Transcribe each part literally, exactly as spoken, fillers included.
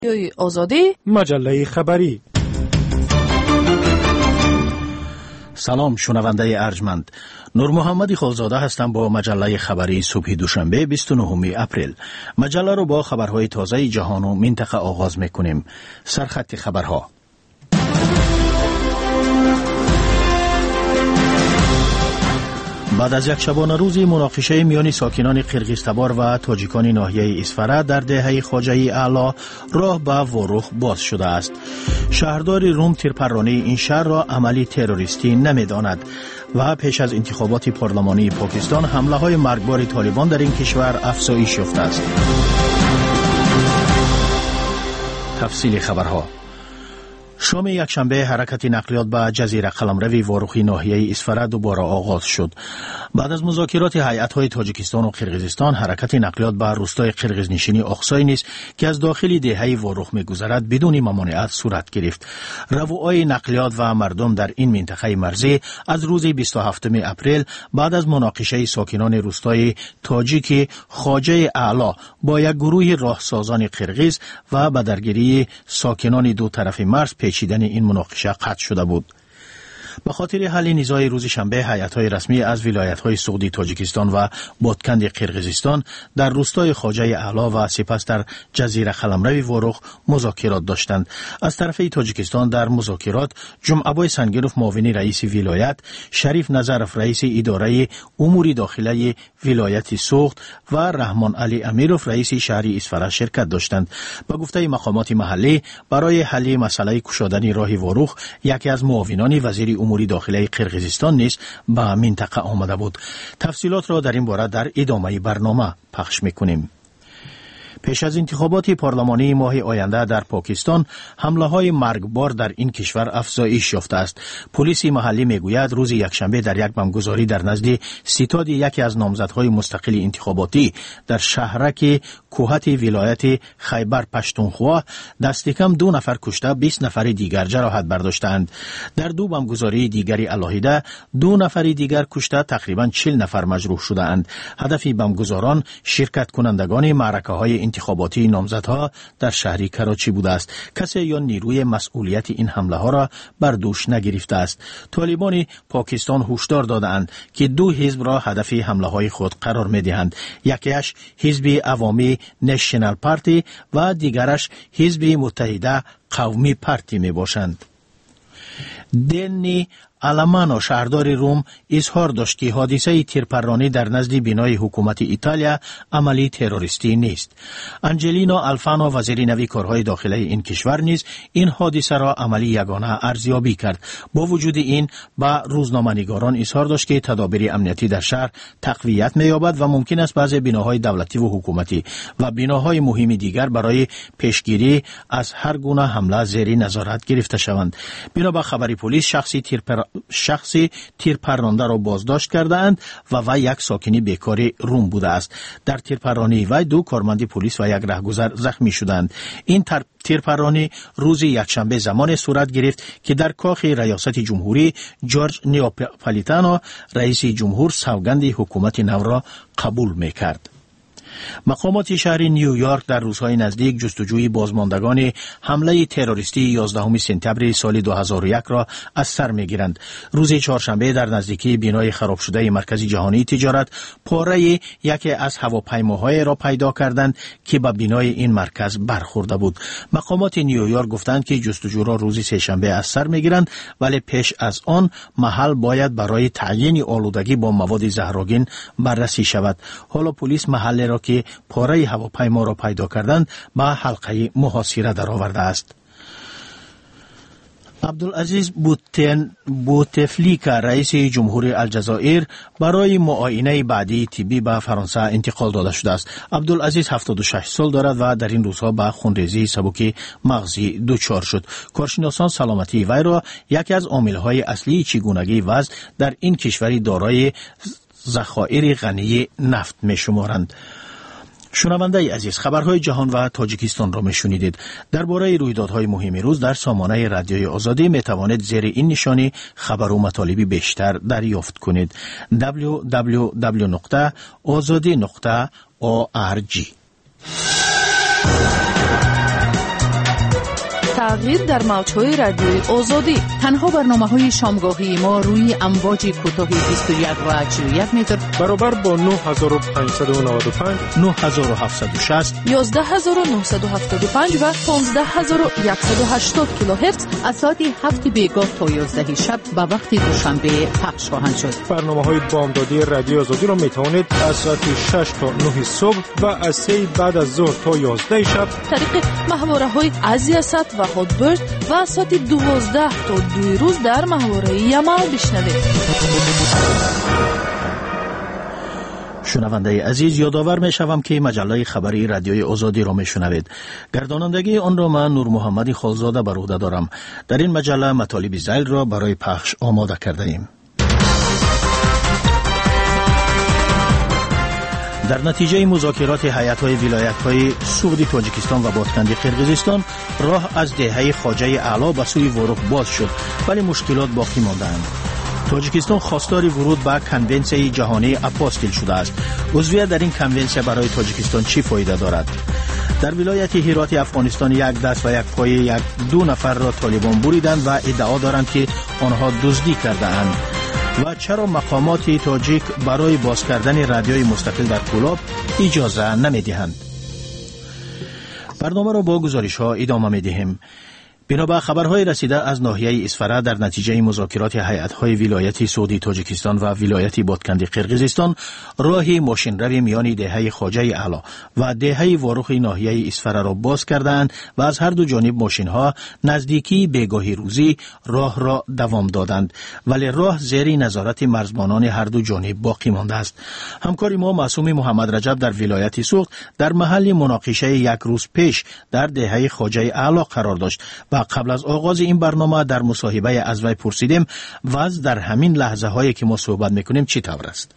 رادیوی آزادی، مجله خبری. سلام شنونده ارجمند، نور محمدی خالزاده هستم با مجله خبری صبح دوشنبه بیست و نهم اپریل. مجله رو با خبرهای تازه جهان و منطقه آغاز میکنیم. سرخط خبرها. بعد از یک شبانه روزی مناقشه میان ساکنان قرقیزتبار و تاجیکان ناحیه اصفره در دهه خواجه اعلی راه به وروخ باز شده است. شهردار روم تیرپرانی این شهر را عملی تروریستی نمی‌داند و پیش از انتخابات پارلمانی پاکستان حمله های مرگبار طالبان در این کشور افزایش یافته است. تفصیل خبرها. شام یکشنبه حرکت نقلیات به جزیره قلمرو وروخی ناحیه اصفره دوباره آغاز شد. بعد از مذاکرات هیئت‌های تاجیکستان و قرقیزستان، حرکت نقلیات به روستای قرقیزنشینی اقصای نیز که از داخل دهه وروخ می‌گذرد بدون ممانعت صورت گرفت. روای نقلیات و مردم در این منطقه مرزی از روز بیست و هفتم اپریل بعد از مناقشه ساکنان روستای تاجیک خواجه اعلی با یک گروه راهسازان قرقیز و به درگیری ساکنان دو طرف مرز پیچیدن این مناقشه قطع شده بود. به خاطر حل نزاع روز شنبه، هیئت‌های رسمی از ولایت‌های سعودی تاجیکستان و بادکند قرقیزستان در روستای خواجه اعلی و سپس در جزیره قلمرو وروخ مذاکرات داشتند. از طرف تاجیکستان در مذاکرات جمعه‌بای سنگینوف معاون رئیس ولایت، شریف نظرف رئیس اداره امور داخلی ولایت سوخت و رحمان علی امیروف رئیس شهر اصفره شرکت داشتند. به گفته مقامات محلی، برای حل مسئله گشادن راه وروخ یکی از معاونان وزیر امور داخلی قرقیزستان نیز به منطقه آمده بود. تفصیلات را در این باره در ادامه برنامه پخش میکنیم. پیش از انتخابات پارلمانی ماه آینده در پاکستان، حمله های مرگبار در این کشور افزایش یافته است. پلیس محلی میگوید روز یکشنبه در یک بمبگذاری در نزد ستاد یکی از نامزدهای مستقل انتخاباتی در شهرک کوهت ولایت خیبر پشتونخوا دست کم دو نفر کشته، بیست نفر دیگر جراحت برداشتند. در دو بمبگذاری دیگری علاهیده دو نفر دیگر کشته، تقریبا چهل نفر مجروح شدند. هدف بمبگذاران شرکت کنندگان معرکه‌های انتخاباتی نامزدها در شهر کراچی بوده است. کسی یا نیروی مسئولیت این حمله ها را بر دوش نگرفته است. طالبان پاکستان هشدار دادند که دو حزب را هدف حمله های خود قرار می دهند. یکیش حزب عوامی نشنال پارتی و دیگرش حزب متحده قومی پارتی می باشند. دنی آلمانو شهردار روم اظهار داشت که حادثه تیرپرانی در نزد بنای حکومت ایتالیا عملی تروریستی نیست. انجلینا آلفانو وزیر نوی کارهای داخلی این کشور نیز این حادثه را عملی یگانه ارزیابی کرد. با وجود این با روزنامه‌نگاران اظهار داشت که تدابیر امنیتی در شهر تقویت می‌یابد و ممکن است بعضی بناهای دولتی و حکومتی و بناهای مهم دیگر برای پیشگیری از هر گونه حمله زیر نظارت گرفته شوند. بنا به خبر پلیس، شخصی تیرپر شخصی تیرپراننده را بازداشت کردند و وی یک ساکن بیکار روم بوده است. در تیرپرانی وی دو کارمند پلیس و یک رهگذر زخمی شدند. این تیرپرانی روز یکشنبه زمان صورت گرفت که در کاخ ریاست جمهوری جورج نیاپولیتانو رئیس جمهور سوگند حکومت نو را قبول می‌کرد. مقامات شهر نیویورک در روزهای نزدیک جستجوی بازماندگان حمله تروریستی یازدهم سپتامبر سال دو هزار و یک را از سر می‌گیرند. روز چهارشنبه در نزدیکی بنای خراب شده مرکز جهانی تجارت پاره یکی از هواپیماهای را پیدا کردند که به بنای این مرکز برخورده بود. مقامات نیویورک گفتند که جستجو را روز سه‌شنبه از سر می‌گیرند، ولی پیش از آن محل باید برای تعیین آلودگی با مواد زهرآگین بررسی شود. حالا پلیس محل را که پاره هواپیما را پیدا کردند به حلقه محاصره درآورده است. عبدالعزیز بوتن بوتفلیکا رئیس جمهور الجزایر برای معاینه بعدی طبی به فرانسه انتقال داده شده است. عبدالعزیز هفتاد و شش سال دارد و در این روزها به خونریزی سبک مغزی دچار شد. کارشناسان سلامتی وی را یکی از عامل‌های اصلی چگونگی وضع در این کشوری دارای ذخایر غنی نفت می‌شمارند. شنونده عزیز، خبرهای جهان و تاجیکستان را میشنیدید. درباره رویدادهای مهم روز در سامانه رادیوی آزادی می توانید زیر این نشانی خبر و مطالب بیشتر دریافت کنید. دبلیو دبلیو دبلیو نقطه آزادی نقطه او آر جی تغییر در موج‌های رادیوی آزادی. تنها برنامه‌های شامگاهی ما روی امواج کوتاه بیست و یک و چهل و یک متر برابر با نه هزار و پانصد و نود و پنج، نه هزار و هفتصد و شصت، یازده هزار و نهصد و هفتاد و پنج و پانزده هزار و صد و هشتاد کیلوهرتز از ساعت هفت بیگاه تا یازده شب به وقت دوشنبه پخش خواهند شد. برنامه‌های بامدادی رادیو آزادی را می‌توانید از ساعت شش تا نه صبح و از سه بعد از ظهر تا یازده شب طریق محوره‌های ازیاست و هاتبرد و از ساعت دوازده تا دو روز در محوره یمال بشنوید. شنونده عزیز، یادآور می شوم که مجله خبری رادیوی آزادی را می شنوید. گردانندگی آن را من نور محمدی خالزاده بر عهده دارم. در این مجله مطالب ذیل را برای پخش آماده کرده ایم. در نتیجه مذاکرات هیئت‌های ولایت‌های سعودی تاجیکستان و بادکنی قرقیزستان، راه از دهه خواجه اعلی به سوی ورخ باز شد، ولی مشکلات باقی مانده‌اند. تاجیکستان خواستار ورود به کنونسیون جهانی اپاستیل شده است. عضویت در این کنونسیون برای تاجیکستان چی فایده دارد؟ در ولایت هرات افغانستان یک دست و یک پای یک دو نفر را طالبان بریدند و ادعا دارند که آنها دزدی کرده اند. و چرا مقامات تاجیک برای باز کردن رادیوی مستقل در کولاب اجازه نمیدهند؟ برنامه را با گزارش ها ادامه میدهیم. بنابر خبرهای رسیده از ناحیه اسفره، در نتیجه مذاکرات هیئت‌های ولایت سعودی تاجیکستان و ولایت بادکنی قرقیزستان، راه ماشین روی میان دهه خواجه اعلی و دهه ورخ ناحیه اسفره را باز کردند و از هر دو جانب ماشین‌ها نزدیکی بیگاهی روزی راه را دوام دادند، ولی راه زیر نظارت مرزبانان هر دو جانب باقی مانده است. همکار ما معصوم محمد رجب در ولایت سوخت در محل مناقشه یک روز پیش در دهه خواجه اعلی قرار داشت و قبل از آغاز این برنامه در مصاحبه از وی پرسیدیم وضع در همین لحظه هایی که ما صحبت میکنیم چی طور است؟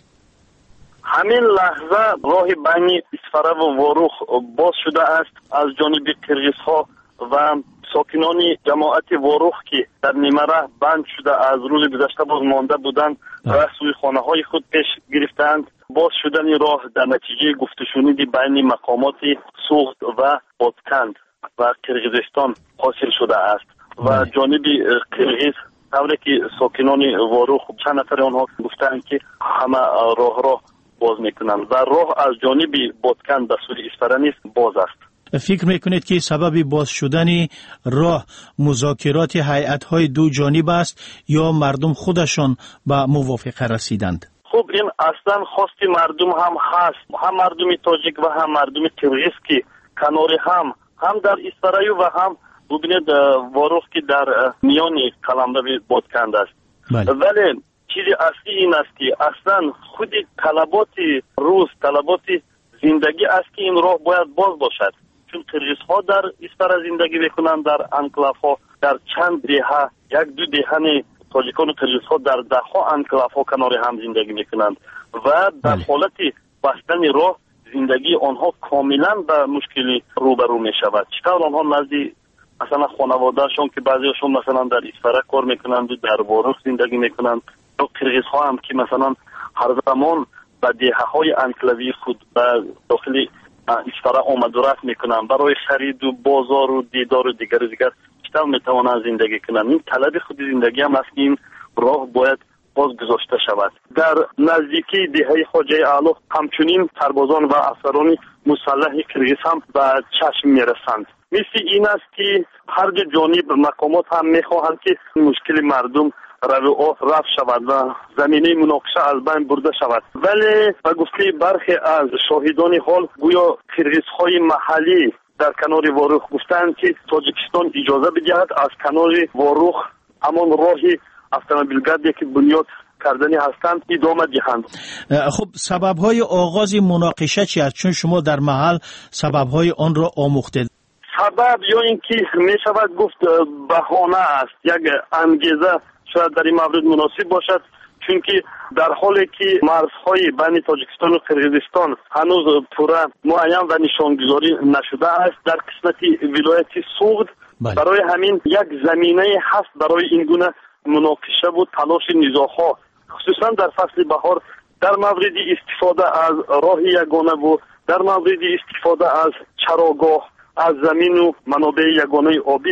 همین لحظه راه بین اسفره و ورخ باز شده است از جانب قرقیزها و ساکنان جماعت ورخ که در نیمه راه بند شده از روز گذشته باز مانده بودند و سوی خانه های خود پیش گرفتند. باز شدن راه در نتیجه گفتشنید بین مقامات سوخت و بادکند و قرقیزستان حاصل شده است و جانب قرقیز طوری که ساکنان ورخ چند نفر آنها گفتند که همه راه را باز میکنند و راه از جانب بادکند به سوی اسفره نیز باز است. فکر میکنید که سبب باز شدن راه مذاکرات هیئت‌های دو جانب است یا مردم خودشان به موافقه رسیدند؟ خب این اصلا خواست مردم هم هست، هم مردم تاجیک و هم مردم قرقیز که کنار هم هم در اسفره و هم ببینید ورخ که در میان قلمرو بادکند است. بله. ولی چیز اصلی این است که اصلا خود طلبات روز طلبات زندگی است که این راه باید باز باشد، چون قرقیزها در اسفره زندگی میکنند، در انکلاف ها در چند دهه یک دو دهه تاجیکان و قرقیزها در ده ها انکلاف ها کنار هم زندگی میکنند و در حالت بستن راه زندگی آنها کاملا به مشکلی روبرو می شود. چطور آنها نزدی مثلا خانوادهشون که بعضیشون مثلا در اسفره کار میکنند و در ورخ زندگی میکنند، و قرقیزها هم که مثلا هر زمان به دهه های انکلاوی خود به داخل اسفره آمد و رفت میکنند برای خرید و بازار و دیدار و دیگر و دیگر، چطور میتوانند زندگی کنند؟ این طلب خود زندگی هم است که این راه باید باز گذاشته شود. در نزدیکی دهه خواجه اعلی همچنین سربازان و افسران مسلح قرقیز هم به چشم میرسند. مثل این است که هر دو جانب مقامات هم میخواهند که مشکل مردم رو رفع شود و زمینه مناقشه از بین برده شود، ولی به گفته برخی از شاهدان حال گویا قرقیزهای محلی در کنار ورخ گفتند که تاجیکستان اجازه بدهد از کنار ورخ همان راهی اتومبیلگردی که بنیاد کردنی هستند ادامه دهند. خب سبب‌های آغاز مناقشه چی است؟ چون شما در محل سبب‌های آن را آموخته. سبب یا اینکه می شود گفت بهانه است، یک انگیزه شاید در این مورد مناسب باشد، چون که در حالی که مرزهای بین تاجیکستان و قرقیزستان هنوز پورا معین و نشانگذاری نشده است در قسمت ولایت سوخت، برای همین یک زمینه هست برای این گونه مناقشه و تلاش نزاع‌ها، خصوصا در فصل بهار، در مورد استفاده از راه یگانه و در مورد استفاده از چراگاه، از زمین و منابع یگانه آبی.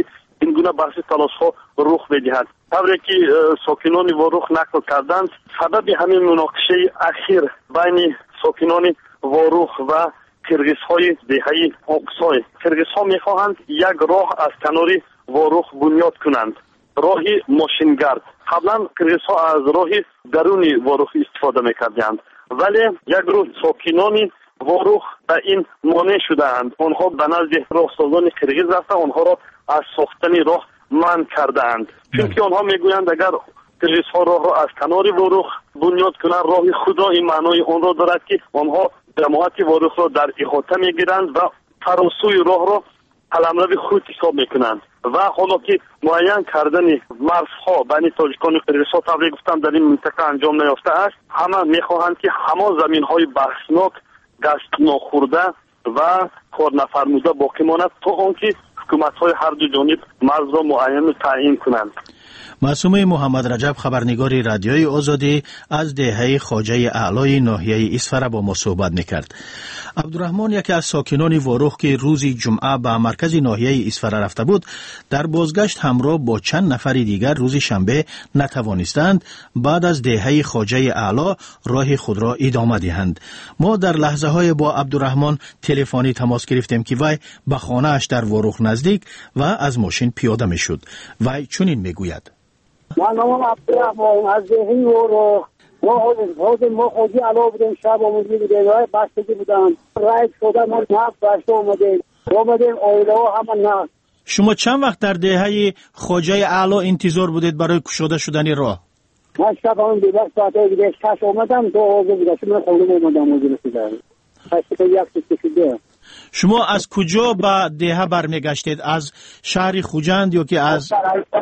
این گونه بحث تلاش‌ها رخ بدهد. طوری که ساکنان وارخ نقل کردند سبب همین مناقشه اخیر بین ساکنان وارخ و کرغیزهای دهه اقصای. کرغیزها میخواهند یک راه از کنار وارخ بنیاد کنند، راهی ماشینگرد. قبلا کرغیزها از راه درونی وارخ استفاده میکردند، ولی یک روز ساکنان وارخ به این مانع شدند. آنها به نزد راهسازان کرغیز رفته آنها را از ساختن راه منع کردند، چون که آنها میگویند اگر کرغیزها راه را از کنار وارخ بنیاد کنند راه خود را، این معنای آن را دارد که آنها جماعت وارخ را در احاطه میگیرند و تراسوی راه را قلمرو خود حساب میکنند و حالا که معین کردن مرزها بین تاجیکان و کرغیزها طوری گفتم در این منطقه انجام نیافته است، همه میخواهند که همه زمینهای بحثناک گشت ناخورده و کار نفرموده باقی ماند تا آنکه حکومت‌های هر دو جانب مرز را معین تعیین کنند. معصومه محمد رجب، خبرنگار رادیوی آزادی، از دهه خواجه اعلای ناحیه اسفره با ما صحبت میکرد. عبدالرحمن، یکی از ساکنان وارخ که روزی جمعه به مرکز ناحیه اسفره رفته بود، در بازگشت همراه با چند نفر دیگر روز شنبه نتوانستند بعد از دهه خواجه اعلی راه خود را ادامه دهند. ما در لحظه های با عبدالرحمن تلفنی تماس گرفتیم که وی به خانه اش در وارخ نزدیک و از ماشین پیاده میشد. وی چنین میگوید: من نامم عبدالرحمن از دهه وارخ. ما خود ما خودی علاوه بودیم، شب آمدی بودیم، رای بستگی بودن، رای شده ما نفت بشته آمدیم آمدیم آیله ها همه نفت. شما چند وقت در دهه خواجه اعلی انتظار بودید برای کشاده شدن راه؟ من شب آمدیم بیبر ساعته دیگه کش آمدم دو آزه بودم، شما خودم آمدم آزه رسیدم پس یک سکت کشیده. شما از کجا به دهه برمیگشتید؟ از شهر خوجند یا که از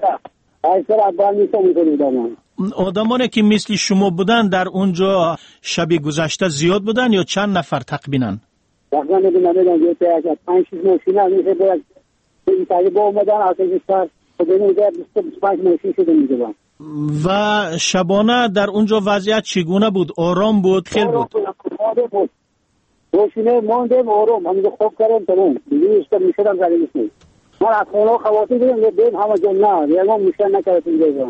ایسر اول نیستم میکنی بودم. آدمانی که مثل شما بودن در اونجا شب گذشته زیاد بودن یا چند نفر تقریبا؟ واقعا نمیدونم یه تا پنج شش ماشین میشه باید این طریق اومدن از این سر خودمون اینجا بیست تا بیست و پنج ماشین شده میگم. و شبانه در اونجا وضعیت چگونه بود؟ آرام بود؟ خیلی بود؟ بود. ماشینه ماندیم آرام، همینجا خوب کردم تمام. دیگه است میشدم زلیش نیست. من از خونه خواتی دیدم یه دیم همه جا نه، یه ما میشه نکردیم دیگه.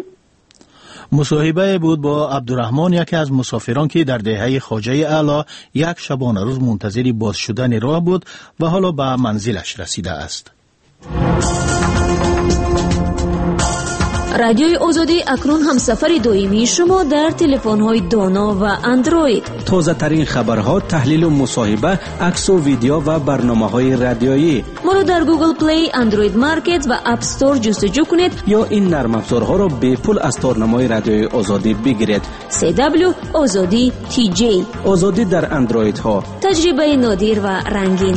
مصاحبه بود با عبدالرحمن، یکی از مسافران که در دهه خواجه اعلی یک شبانه روز منتظر باز شدن راه بود و حالا به منزلش رسیده است. رادیوی آزادی اکنون هم سفر دائمی شما در تلفن‌های دانا و اندروید. تازه ترین خبرها، تحلیل و مصاحبه، عکس و ویدیو و برنامه‌های رادیویی. ما رو در گوگل پلی، اندروید مارکت و اپ استور جستجو کنید یا این نرم افزارها را به پول از تارنمای رادیوی آزادی بگیرید. سی دبلیو آزادی تی جی. آزادی در اندروید ها. تجربه نادر و رنگین.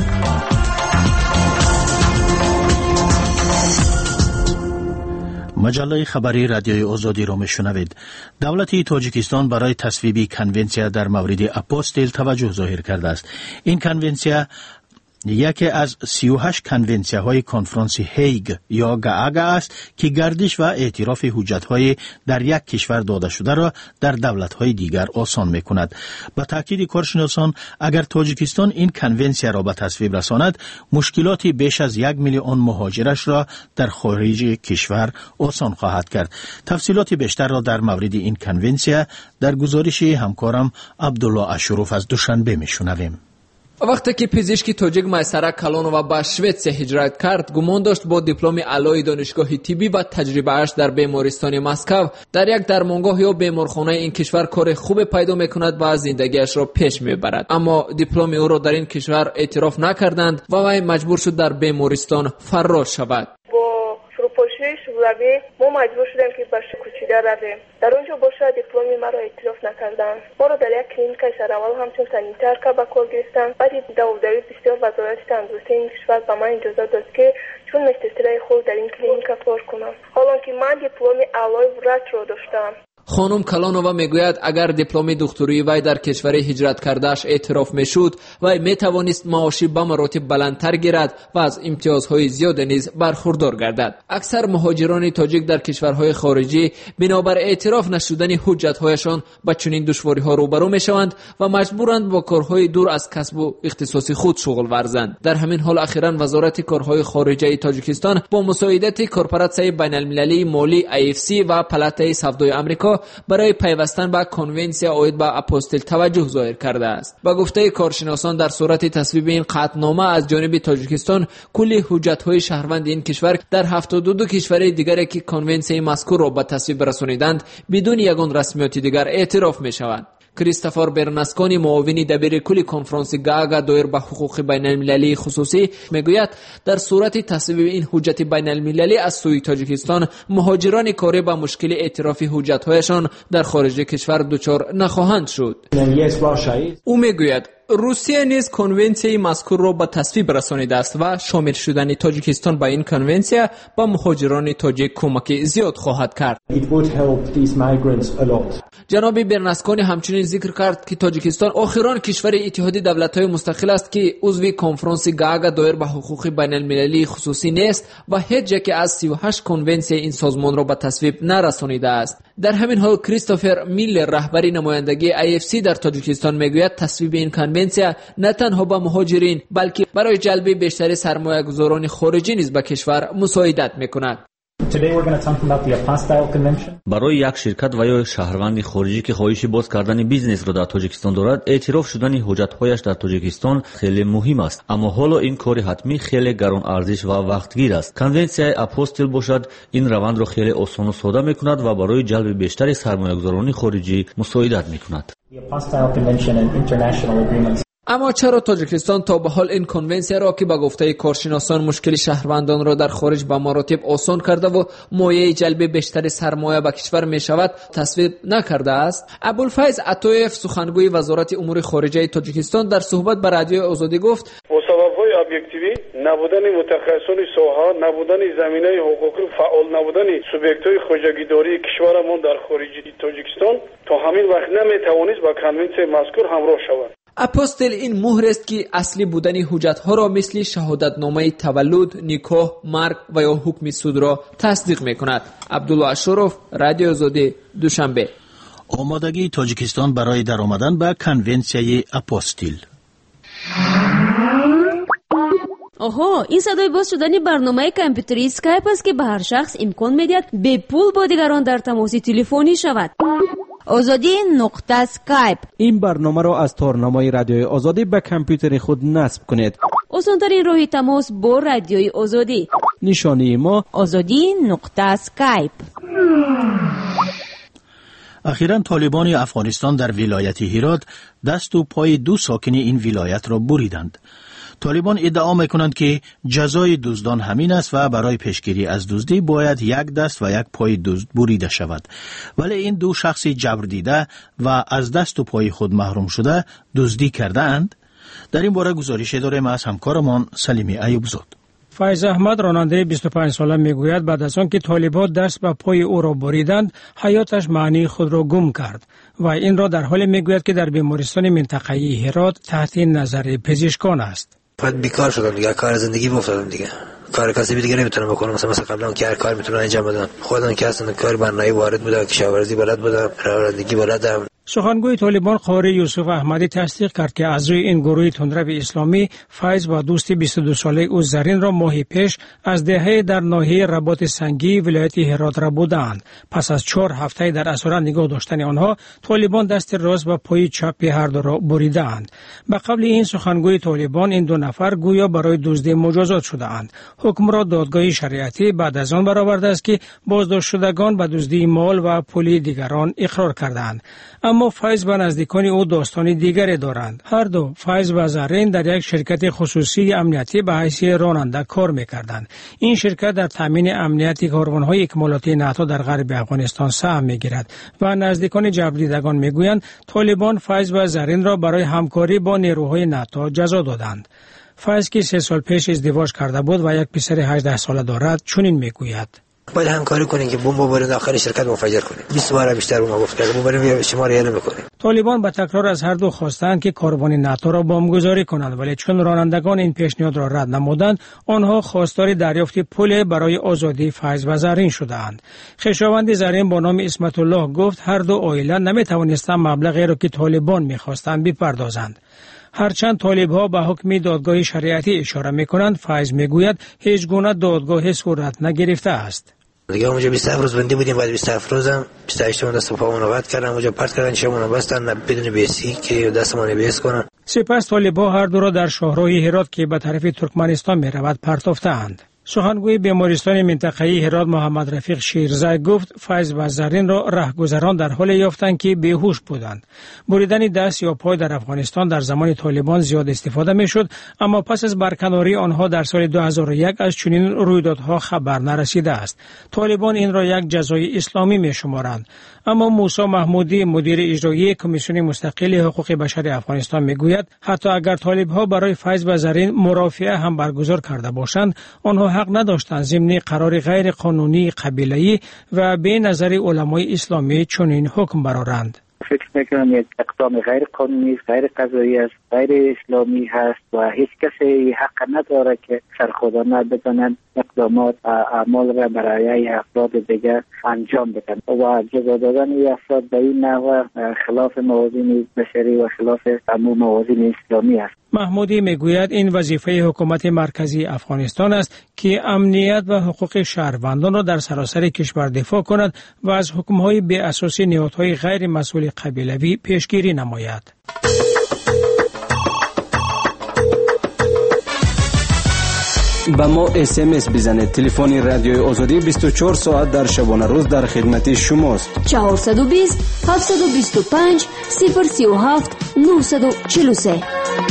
مجله خبری رادیوی آزادی را میشنوید. دولت تاجیکستان برای تصویب کنونسیا در مورد اپوستل توجه ظاهر کرده است. این کنونسیا یکی از سی و هشت کنونسیاهای کنفرانس هیگ یا گاگا است که گردش و اعتراف حجت‌های در یک کشور داده شده را در دولت‌های دیگر آسان می‌کند. با تاکید کارشناسان، اگر تاجیکستان این کنونسیا را به تصویب رساند، مشکلات بیش از یک میلیون مهاجرش را در خارج کشور آسان خواهد کرد. تفصیلات بیشتر را در مورد این کنونسیا در گزارش همکارم عبدالله اشرف از دوشنبه می‌شنویم. وقتی که پزشکی تاجیک میسره کلانووا به شوئدسیا هجرت کرد، گمان داشت با دیپلم اعلای دانشگاه طبی و تجربه‌اش در بیمارستان مسکو در یک درمانگاه یا بیمارخانه این کشور کار خوب پیدا میکند و زندگیش را پیش میبرد. اما دیپلم او را در این کشور اعتراف نکردند و وی مجبور شد در بیمارستان فرار شود. فروپاشی شغلوی ما مجبور شدیم که به کوچیده رویم. در اونجا باشه دیپلم ما را اعتراف نکردند. ما را در یک کلینیک سرول همچون سانیتر که به کار گرفتند. بعد داودوی بسیار وزارت تندرستی این کشور به من اجازه داد که چون مسترای خود در این کلینیک کار کنم. حالا که من دیپلم اعلای ورزش را داشتم. خانم کلانووا میگوید اگر دیپلم دکتری وی در کشور هجرت کردهش اعتراف میشد وی میتوانست معاشی به مراتب بلندتر گیرد و از امتیازهای زیاد نیز برخوردار گردد. اکثر مهاجران تاجیک در کشورهای خارجی بنابر اعتراف نشدن حجت‌هایشان با چنین دشواری‌ها روبرو میشوند و مجبورند با کارهای دور از کسب و اختصاص خود شغل ورزند. در همین حال اخیراً وزارت کارهای خارجه تاجیکستان با مساعدت کورپوراسیون بین‌المللی مالی ای اف سی و پالاتای سودای آمریکا برای پیوستن به کنونسیون عاید به اپوستل توجه ظاهر کرده است. با گفته کارشناسان در صورت تصویب این قطعنامه از جانب تاجیکستان کلی حجت‌های شهروند این کشور در هفتاد و دو کشور دیگری که کنونسیون مذکور را به تصویب رسانیدند بدون یگان رسمیت دیگر اعتراف می‌شوند. کریستوفر برناسکونی معاون دبیر کل کنفرانس گاگا دایر به حقوق بین المللی خصوصی میگوید در صورت تصویب این حجت بین المللی از سوی تاجیکستان مهاجران کاری با مشکل اعتراف حجت‌هایشان در خارج کشور دچار نخواهند شد. او میگوید روسیه نیز کنونسیون مذکور را به تصویب رسانیده است و شامل شدن تاجیکستان به این کنونسیون به مهاجران تاجیک کمک زیاد خواهد کرد. جناب برناسکونی همچنین ذکر کرد که تاجیکستان آخرین کشور اتحادیه دولت‌های مستقل است که عضو کنفرانس گاگا دایر به حقوق بین المللی خصوصی نیست و هیچ یک از سی و هشت کنونسیون این سازمان را به تصویب نرسانیده است. در همین حال کریستوفر میلر رهبری نمایندگی ای اف سی در تاجیکستان میگوید تصویب این کنونسیون نه تنها به مهاجرین بلکه برای جلب بیشتر سرمایه‌گذاران خارجی نیز به کشور مساعدت میکند. برای یک شرکت و یا شهروند خارجی که خواهش باز کردن بیزنس را در تاجیکستان دارد اعتراف شدن حجت‌هایش در تاجیکستان خیلی مهم است، اما حالا این کار حتمی خیلی گران ارزش و وقتگیر است. کنونسیون اپوستل باشد این روند را خیلی آسان و ساده میکند و برای جلب بیشتر سرمایه‌گذاران خارجی مساعدت میکند. اما چرا تاجیکستان تا به حال این کنونسیون را که با گفته کارشناسان مشکل شهروندان را در خارج به مراتب آسان کرده و مایه جلب بیشتر سرمایه به کشور می شود تصویب نکرده است؟ ابوالفیض عطایف سخنگوی وزارت امور خارجه تاجیکستان در صحبت با رادیو آزادی گفت با سبب‌های ابجکتیوی نبودن متخصصان ساحه، نبودن زمینه حقوقی فعال، نبودن سوبیکت‌های خوجگیداری کشورمان در خارج تاجیکستان تا همین وقت نمیتوانست با کنونسیون مذکور همراه شود. اپوستل این مهر است که اصلی بودن حجت‌ها را مثل شهادتنامه تولد، نکاح، مرگ و یا حکم سود را تصدیق می‌کند. عبدالله اشرف، رادیو آزادی، دوشنبه. آمادگی تاجیکستان برای درآمدن به کنونسیون اپوستل. آها، این صدای باز شدن برنامه کامپیوتری اسکایپ است که به هر شخص امکان می‌دهد به پول با دیگران در تماس تلفنی شود. آزادی نقطه اسکایپ. این برنامه را از تارنامه رادیوی آزادی به کامپیوتر خود نصب کنید. آسان‌ترین راه تماس با رادیوی آزادی. نشانی ما آزادی نقطه اسکایپ. اخیراً طالبان افغانستان در ولایت هرات دست و پای دو ساکن این ولایت را بریدند. طالبان ادعا میکنند که جزای دزدان همین است و برای پیشگیری از دزدی باید یک دست و یک پای دزد بریده شود. ولی این دو شخص جبر دیده و از دست و پای خود محروم شده دزدی کردند. در این باره گزارش داریم از همکارمان سلیمی ایوبزاد. فایز احمد راننده بیست و پنج ساله میگوید بعد از آن که طالبان دست به پای او را بریدند حیاتش معنی خود را گم کرد و این را در حالی میگوید که در بیمارستان منطقه‌ای هرات تحت نظر پزشکان است. فقط بیکار شدم دیگه، کار زندگی افتادم دیگه، کار کسی دیگه نمیتونم بکنم. مثلا مثلا قبلا که هر کار میتونم انجام بدم، خودم که اصلا کار برنامه‌ای وارد بودم، کشاورزی بلد بودم، رانندگی بلدم. سخنگوی طالبان قاری یوسف احمدی تصدیق کرد که از روی این گروه تندرو اسلامی فیض و دوست بیست و دو ساله او زرین را ماهی پیش از دهه در ناحیه رباط سنگی ولایت هرات را بودند. پس از چهار هفته در اسارت نگاه داشتن آنها طالبان دست راست و پای چپ هر دو را بریدند. به قبل این سخنگوی طالبان این دو نفر گویا برای دزدی مجازات شدهاند. حکم را دادگاه شریعتی بعد از آن برآورده است که بازداشت شدگان به دزدی مال و پول دیگران اقرار کردند. اما فیض و نزدیکان او داستانی دیگری دارند. هر دو فیض و زرین در یک شرکت خصوصی امنیتی به حیث راننده کار می‌کردند. این شرکت در تامین امنیت کاروان‌های اکمالاتی ناتو در غرب افغانستان سهم می‌گیرد و نزدیکان جبردیدگان می‌گویند طالبان فیض و زرین را برای همکاری با نیروهای ناتو جزا دادند. فیض که سه سال پیش ازدواج کرده بود و یک پسر هجده ساله دارد چنین می‌گوید. باید همکاری کنیم که بمب ببریم داخل شرکت منفجر کنیم. بیست بار بیشتر اون گفت که ببریم شما رو اعلام می‌کنیم. طالبان به تکرار از هر دو خواستند که کاروان ناتو را بمبگذاری کنند، ولی چون رانندگان این پیشنهاد را رد نمودند، آنها خواستار دریافت پول برای آزادی فیض و زرین شدند. خویشاوند زرین با نام اسمت الله گفت هر دو عائله نمی‌توانستند مبلغی را که طالبان می‌خواستند بپردازند. هرچند طالب‌ها به حکم دادگاه شریعتی اشاره می‌کنند، فیض می‌گوید هیچ گونه دادگاه صورت نگرفته است. دیگه اونجا بیست روز بندی بودیم، بعد بیست روزم بیست و هشت دست و پامون قطع کردن، اونجا پرت کردن، شمون بستن بدون بیسی که دستمون بیس کنن. سپس طالب‌ها هر دو را در شهرهای هرات که به طرف ترکمنستان می‌رود پرتافتند. سخنگوی بیمارستان منطقه‌ای هرات محمد رفیق شیرزای گفت فیض و زرین را رهگذران در حال یافتند که بیهوش بودند. بریدن دست یا پای در افغانستان در زمان طالبان زیاد استفاده میشد، اما پس از برکناری آنها در سال دو هزار و یک از چنین رویدادها خبر نرسیده است. طالبان این را یک جزای اسلامی میشمارند. اما موسی محمودی مدیر اجرایی کمیسیون مستقل حقوق بشر افغانستان میگوید حتی اگر طالب‌ها برای فیض و زرین مرافعه هم برگزار کرده باشند، آنها حق نداشتند ضمن قرار غیر قانونی قبیله‌ای و به نظر علمای اسلامی چنین حکم برآورند. فکر میکنم یک اقدام غیر قانونی، غیر قضایی است، غیر اسلامی هست و هیچ کسی حق نداره که سرخودانه بزنند اقدامات اعمال را برای افراد دیگر انجام بدن و جزا دادن این افراد به این نحو خلاف موازین بشری و خلاف عموم موازین اسلامی است. محمودی میگوید این وظیفه حکومت مرکزی افغانستان است که امنیت و حقوق شهروندان را در سراسر کشور دفاع کند و از حکم‌های بی اساس نهادهای غیر مسئول قبیلوی پیشگیری نماید. با ما اس ام اس بزنید. تلفن رادیوی آزادی بیست و چهار ساعت در شبانه روز در خدمت شماست. چهارصد و بیست هفتصد و بیست و پنج صفر سی و هفت نهصد و چهل و سه.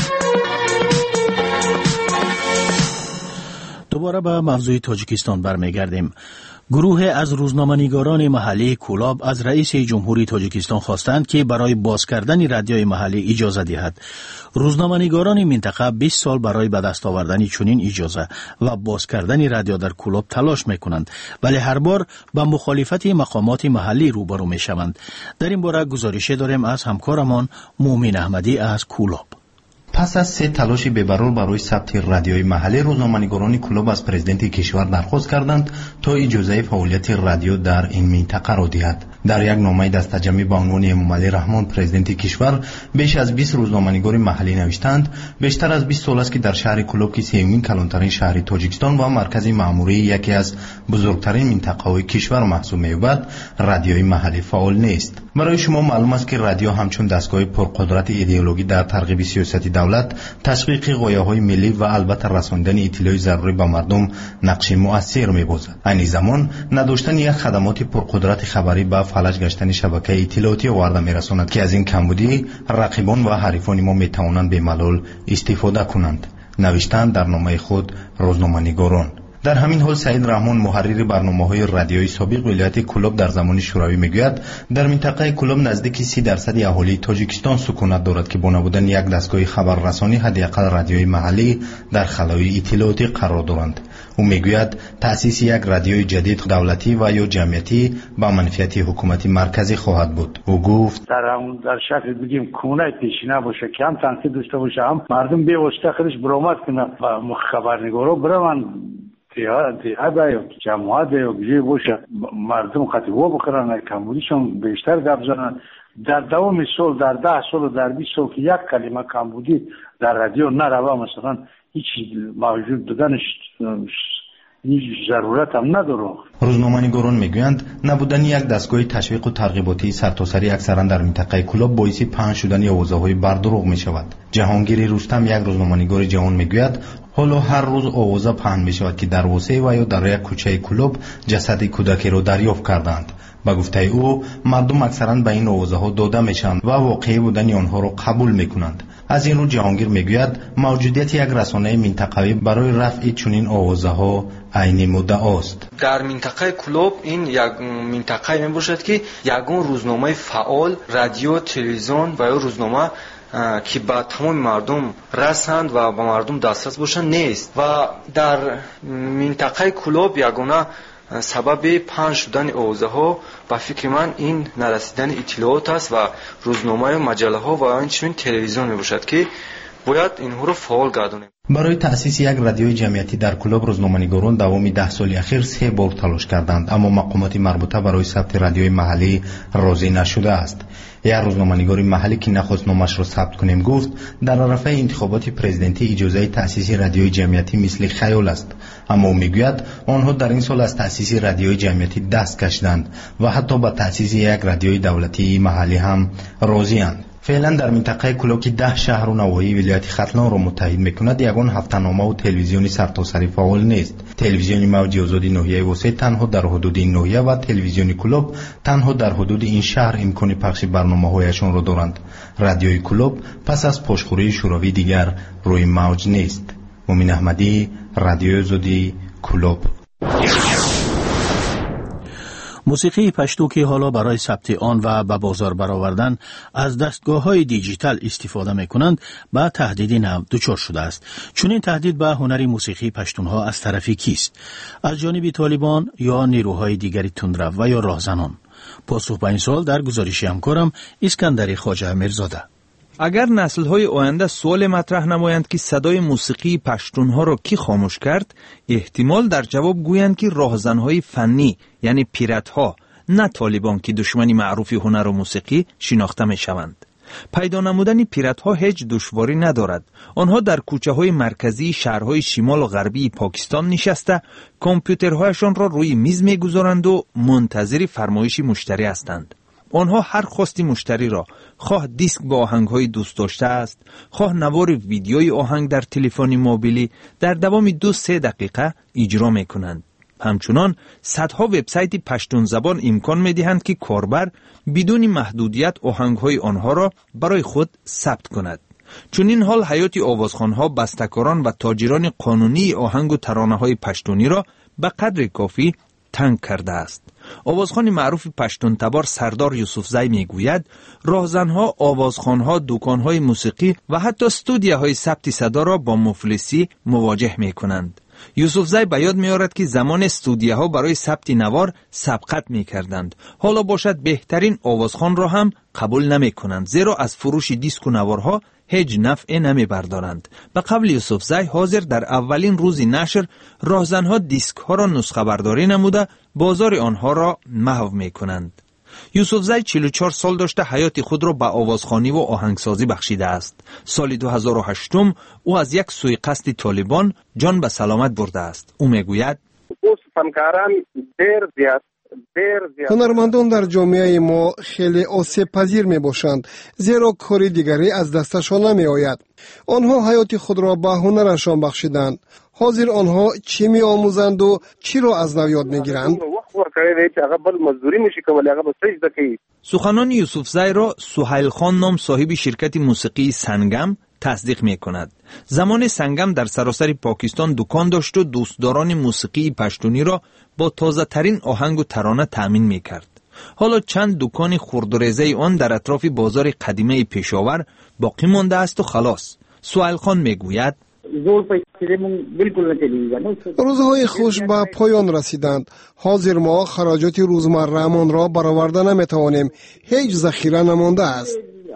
دوباره به موضوع تاجیکستان برمیگردیم. گروه از روزنامه‌نگاران محلی کولاب از رئیس جمهوری تاجیکستان خواستند که برای باز کردن رادیوی محلی اجازه دهد. روزنامه‌نگاران منطقه بیست سال برای به دست آوردن چنین اجازه و باز کردن رادیو در کولاب تلاش می‌کنند، ولی هر بار با مخالفت مقامات محلی روبرو می‌شوند. در این باره گزارشی داریم از همکارمان مومن احمدی از کولاب. پس از سه تلاش بی‌برور برای ثبت رادیوی محلی، روزنامه‌نگاران کلوب از پرزیدنت کشور درخواست کردند تا اجازه فعالیت رادیو در این منطقه را دهد. در یک نامه دستجمعی با عنوان امامعلی رحمان پرزیدنت کشور بیش از بیست روزنامه‌نگار محلی نوشتند بیشتر از بیست سال است که در شهر کلوب که سومین کلانترین شهر تاجیکستان و مرکز مأموری یکی از بزرگترین منطقه‌های کشور محسوب می‌یابد، رادیوی محلی فعال نیست. برای شما معلوم است که رادیو همچون دستگاه پرقدرت ایدئولوژی در ترغیب سیاست دولت، تشویق غایه‌های ملی و البته رساندن اطلاع ضروری به مردم نقش مؤثر می‌بازد. این زمان نداشتن یک خدمات پرقدرت خبری به فلج گشتن شبکه اطلاعاتی آورده می‌رساند که از این کمبودی رقیبان و حریفان ما می‌توانند به ملال استفاده کنند. نوشتند در نامه خود روزنامه‌نگاران. در همین حال سعید رحمان محرر برنامه‌های رادیویی سابق ولایت کلوب در زمان شوروی میگوید در منطقه کلوب نزدیک سی درصد اهالی تاجیکستان سکونت دارد که با نبودن یک دستگاه خبررسانی حداقل رادیوی محلی در خلای اطلاعاتی قرار دارند. او میگوید تأسیس یک رادیوی جدید دولتی و یا جمعیتی با منفیت حکومتی مرکزی خواهد بود. او گفت در اون در شکل بگیم کونه پیشینه باشه، کم تنصیب داشته باشه، هم مردم به واسطه خودش برآمد کنه و خبرنگارا برن دیگه باید جماعت باید بجای باشه مردم خطیبا بکنن کمبودیشون بیشتر گپ زنن. در دوام سال در ده سال و در بیست سال که یک کلمه کمبودی در رادیو نروه مثلا هیچ موجود دادنش هیچ ضرورت هم نداره. روزنامه‌نگاران میگویند نبودن یک دستگاه تشویق و ترغیباتی سرتاسری اکثرا در منطقه کلوب باعث پهن شدن آوازهای بردروغ می شود. جهانگیر رستم یک روزنامه‌نگار جوان میگوید حالا هر روز آوازه پهن می شود که در وسه و یا در یک کوچه کلوب جسد کودکی را دریافت کردند. با گفته او مردم اکثرا به این آوازه ها داده میشن و واقعی بودن آنها را قبول میکنند. از این رو جهانگیر میگوید موجودیت یک رسانه منطقوی برای رفع چنین آوازه ها عین مدعا است. در منطقه کلوب این یک منطقه می باشد که یگان روزنامه فعال، رادیو، تلویزیون و یا روزنامه که با تمام مردم رسند و با مردم دسترس باشند نیست و در منطقه کلوب یگانه سبب پنج شدن اوضاع‌ها با فکر من این نرسیدن اطلاعات است و روزنامه و مجله ها و همچنین تلویزیون میباشد که باید اینها رو فعال گردانیم. برای تأسیس یک رادیوی جمعیتی در کلوب روزنامه‌نگاران دوام ده سال اخیر سه بار تلاش کردند، اما مقامات مربوطه برای ثبت رادیوی محلی راضی نشده است. یک روزنامه‌نگار محلی که نخواست نامش را ثبت کنیم گفت در عرصه انتخابات پرزیدنتی اجازه تأسیس رادیوی جمعیتی مثل خیال است، اما او میگوید آنها در این سال از تأسیس رادیوی جمعیتی دست کشیدند و حتی با تأسیس یک رادیوی دولتی محلی هم راضی‌اند. فعلا در منطقه کلوب که ده شهر و نواحی ولایت ختلان را متحد میکند یگان هفته‌نامه و تلویزیونی سرتاسری فعال نیست. تلویزیون موج آزادی ناحیه وسط تنها در حدود این ناحیه و تلویزیون کلوب تنها در حدود این شهر امکان پخش برنامه‌هایشان را دارند. رادیوی کلوب پس از پشتخوری شوروی دیگر روی موج نیست. مومن احمدی، رادیو آزادی کلوب. موسیقی پشتو که حالا برای ثبت آن و به بازار برآوردن از دستگاه‌های دیجیتال استفاده می‌کنند با تهدیدی نو دچار شده است. چون این تهدید به هنر موسیقی پشتونها از طرف کیست؟ از جانب طالبان یا نیروهای دیگری تندرو و یا راهزنان؟ پاسخ به این سوال در گزارش همکارم اسکندر خواجه میرزاده. اگر نسل‌های آینده سوال مطرح نمایند که صدای موسیقی پشتونها را کی خاموش کرد، احتمال در جواب گویند که راهزن‌های فنی یعنی پیرت‌ها، نه طالبان که دشمنی معروف هنر و موسیقی شناخته می‌شوند. پیدا نمودن پیرت‌ها هیچ دشواری ندارد. آنها در کوچه‌های مرکزی شهرهای شمال و غربی پاکستان نشسته، کامپیوترهایشان را روی میز می‌گذارند و منتظر فرمایش مشتری هستند. آنها هر خواستی مشتری را، خواه دیسک با آهنگ‌های دوست داشته است، خواه نوار ویدیوی آهنگ در تلفن موبیلی، در دوام دو سه دقیقه اجرا می‌کنند. همچنان صدها وبسایت پشتون زبان امکان می‌دهند که کاربر بدون محدودیت آهنگ‌های آنها را برای خود ثبت کند. چون این حال حیات آوازخوان‌ها، بسته‌کاران و تاجران قانونی آهنگ و ترانه‌های پشتونی را به قدر کافی تنگ کرده است. آوازخوان معروف پشتون تبار سردار یوسفزی میگوید راهزنها، آوازخوانها، دکانهای موسیقی و حتی استودیوهای ثبت صدا را با مفلسی مواجه میکنند. یوسفزی به یاد میارد که زمان استودیوها برای ثبت نوار سبقت میکردند. حالا باشد بهترین آوازخوان را هم قبول نمیکنند، زیرا از فروش دیسک و نوارها هیچ نفع نمی بردارند. به قبل یوسفزی حاضر در اولین روز نشر راهزنها دیسک ها را نسخه برداری نموده بازار آنها را محو می کنند. یوسفزی چهل و چهار سال داشته حیات خود را به آوازخوانی و آهنگسازی بخشیده است. سال دو هزار و هشت او از یک سوءقصد طالبان جان به سلامت برده است. او می گوید هنرمندان در جامعه ما خیلی آسیب پذیر می باشند، زیرا کاری دیگری از دستشان نمی آید. آنها حیات خود را به هنرشان بخشیدند. حاضر آنها چی می آموزند و چی را از نو یاد می گیرند؟ سخنان یوسفزی را سهیل خان نام صاحب شرکت موسیقی سنگم تصدیق می کند. زمان سنگم در سراسر پاکستان دکان داشت و دوستداران موسیقی پشتونی را با تازه ترین آهنگ و ترانه تأمین می کرد. حالا چند دکان خردریزه آن در اطراف بازار قدیمه پیشاور باقی مانده است و خلاص. سهیل خان می گوید روزهای خوش به پایان رسیدند. حاضر ما خراجات روزمره‌مان را برآورده نمیتوانیم. هیچ ذخیره نمانده است.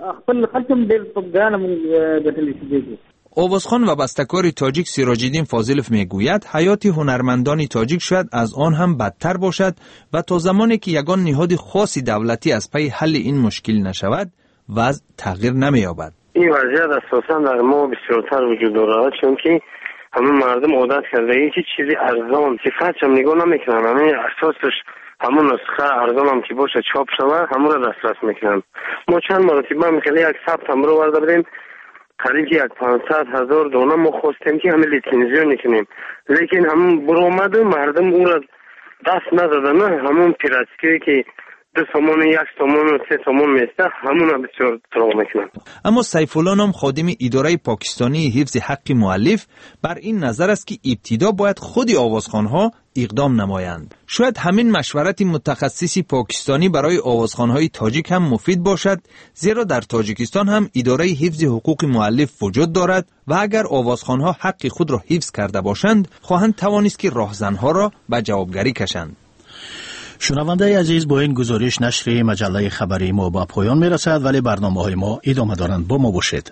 آوازخوان و بسته‌کار تاجیک سیراج‌الدین فاضلوف میگوید حیات هنرمندان تاجیک شاید از آن هم بدتر باشد و تا زمانی که یگان نهاد خاصی دولتی از پی حل این مشکل نشود وضع تغییر نمی‌یابد. این وضعیت اساساً در ما بسیارتر وجود دارد، چون که همه مردم عادت کرده این که چیزی ارزان صفتش هم نگاه نمیکنن، همه اساسش همون نسخه ارزان هم که باشه چاپ شود همون را دسترس میکنن. ما چند مرتبه میخوایم یک ثبت هم رو ورده بدیم، قریب یک پانصد هزار دانه ما خواستیم که همه لیتنزیون نکنیم، لیکن همون برآمد و مردم او را دست ندادن. همون پیراتسکی که دو سومون یک سومون و سه سومون میسته همون بسیار طلب میکنن. اما سیف الله نام خادم اداره پاکستانی حفظ حق مؤلف بر این نظر است که ابتدا باید خود آوازخوان‌ها اقدام نمایند. شاید همین مشورت متخصصی پاکستانی برای آوازخوان‌های تاجیک هم مفید باشد، زیرا در تاجیکستان هم اداره حفظ حقوق مؤلف وجود دارد و اگر آوازخوان‌ها حق خود را حفظ کرده باشند خواهند توانست که راهزنها را به جوابگری کشند. شنونده عزیز، با این گزارش نشر مجله خبری ما با پایان میرسد، ولی برنامه‌های ما ادامه دارند. با ما باشید.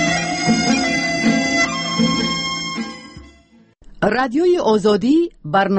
رادیوی آزادی برنامه